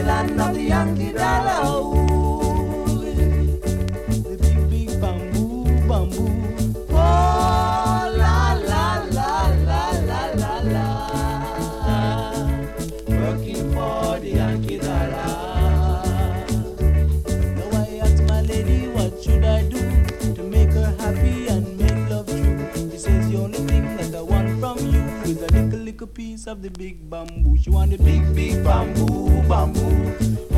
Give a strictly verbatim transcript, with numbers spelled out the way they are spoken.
land of the Yankee dollar. Ooh, the big, big bamboo, bamboo. Oh, la, la, la, la, la, la, la. Working for the Yankee dollar. Now I asked my lady, what should I do to make her happy and make love true? She says the only thing that I want from you is a little, little piece of the big bamboo. She want the big, big bamboo, bamboo.